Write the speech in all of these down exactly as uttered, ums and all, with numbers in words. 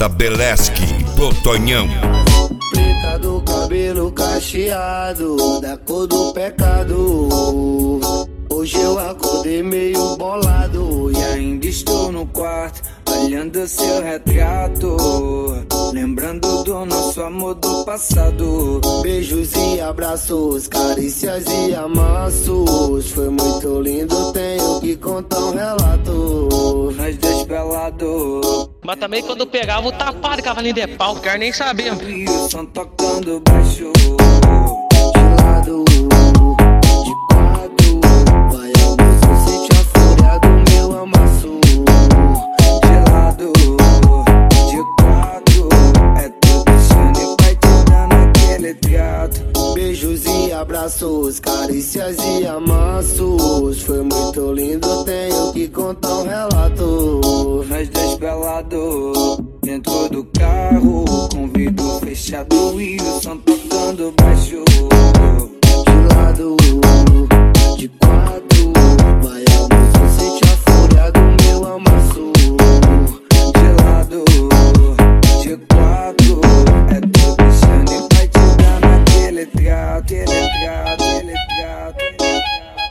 J Beleski do Tonhão. Preta do cabelo cacheado, da cor do pecado. Hoje eu acordei meio bolado e ainda estou no quarto, olhando seu retrato, lembrando do nosso amor do passado. Beijos e abraços, carícias e amassos. Foi muito lindo, tenho que contar um relato. Nós dois pelados, mas também quando pegava o tapado, cavalinho de pau, quero nem saber. e o som tocando baixo, de lado, de quatro. Vai almoço, sente a fúria do meu amasso. De lado, de quatro. É tu deixando e vai te dando aquele trato. Beijos e abraços, carícias e amassos. Foi muito lindo, tenho que contar um relato. Nós dois pelados, dentro do carro, com vidro fechado e o som tocando baixo. De lado, de quatro. Vai almoço, sente a fúria do meu amasso. De lado, de quatro. É tu deixando e vai te dando aquele trato, aquele trato, aquele trato, aquele trato.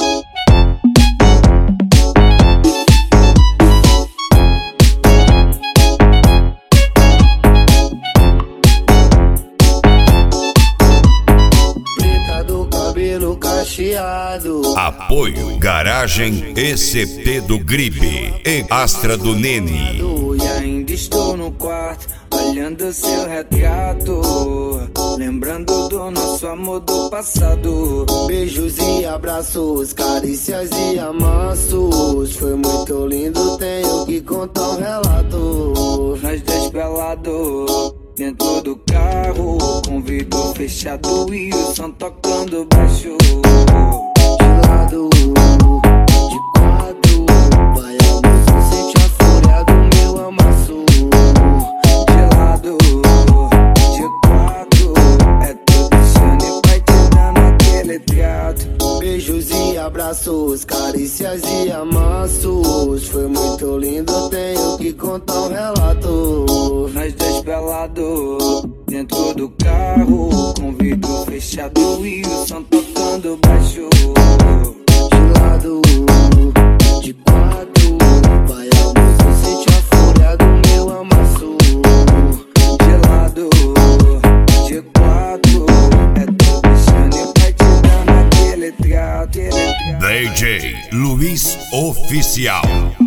Cabelo cacheado. Apoio Garagem E C P do Gripe e Astra do Nene. E ainda estou no quarto, olhando seu retrato, lembrando do nosso amor do passado. Beijos e abraços, carícias e amassos. Foi muito lindo, tenho que contar um relato. Nós dois pelados, dentro do carro, com vidro fechado e o som tocando baixo. De lado, de quatro. Vai almoço, sente a fúria do meu amasso. De lado, de quatro. É tu deixando e vai te dando aquele trato. Beijos e abraços, carícias e amassos. Foi muito lindo, tenho que contar um relato. Nós dois pelados, dentro do carro, com vidro fechado e o som tocando baixo. De lado, de quatro. Vai almoço, sente a fúria do meu amasso. De lado, de quatro. É tu deixando e vai te dando aquele trato, aquele trato. D J Luiz Oficial.